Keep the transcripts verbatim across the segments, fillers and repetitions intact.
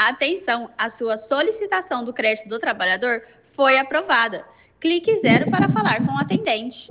Atenção, a sua solicitação do crédito do trabalhador foi aprovada. Clique zero para falar com o atendente.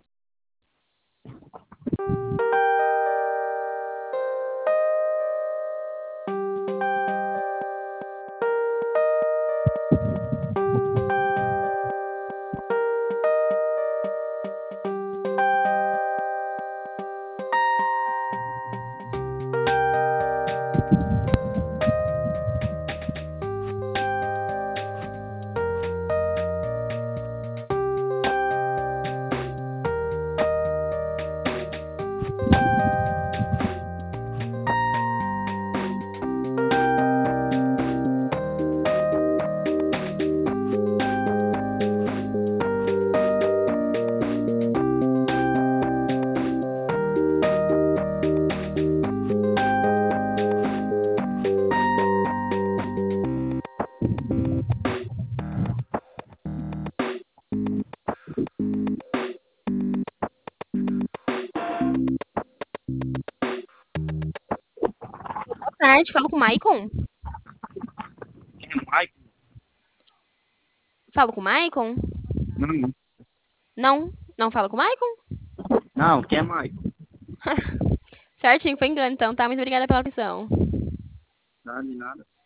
Boa tarde, falo com o Maicon. Quem é Maicon? Falo com o Maicon? Não, Não, não falo com o Maicon? não, quem é Maicon? Certinho, foi engano então, tá? Muito obrigada pela atenção. Nada de nada.